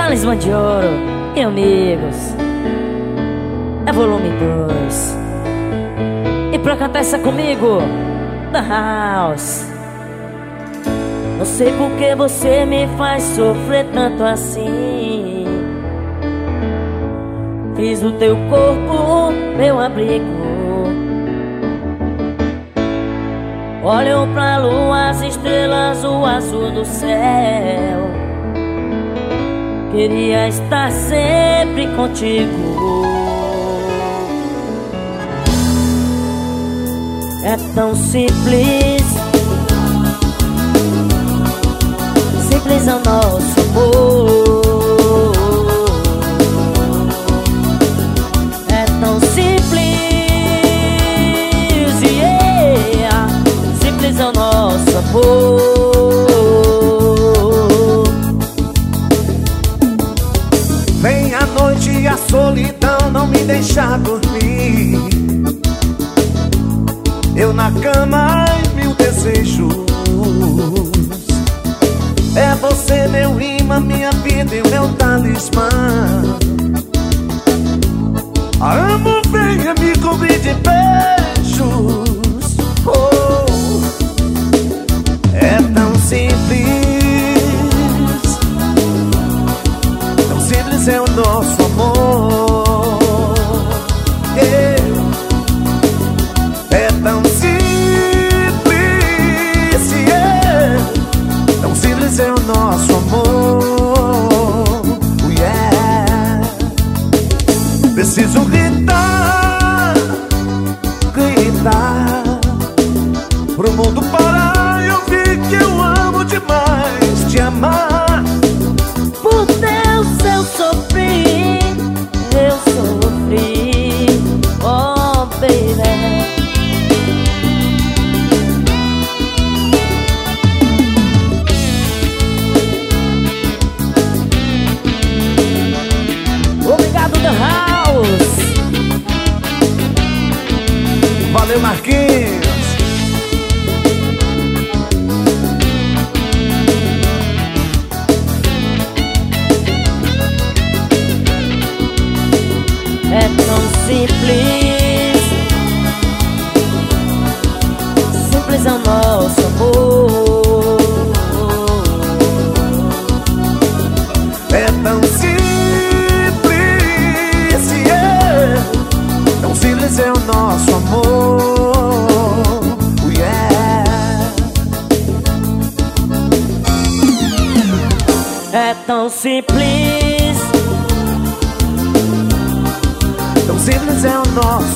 Talismã de Ouro e Amigos, é volume 2. E pra cantar essa comigo, da House. Não sei por que você me faz sofrer tanto assim. Fiz do teu corpo meu abrigo. Olho pra lua, as estrelas, o azul do céu. Queria estar sempre contigo. É tão simples, simples é o nosso amor. É tão simples, yeah. Simples é o nosso amor. Vem a noite e a solidão não me deixa dormir. Eu na cama e mil desejos. É você meu imã, minha vida e o meu talismã. Amor, venha me cobrir de beijos. Oh, é tão simples, tão simples é o nosso amor. Yeah. É tão simples, yeah. Tão simples é o nosso amor. Yeah. Preciso gritar, gritar pro mundo parar e ouvir que eu amo demais te amar. Por Deus eu sofri, eu sofri, oh baby. Obrigado, The House. Valeu, Marquinhos. É tão simples, simples é o nosso amor. É tão simples, yeah. Tão simples é o nosso amor. Yeah. É tão simples, Tão simples é o nosso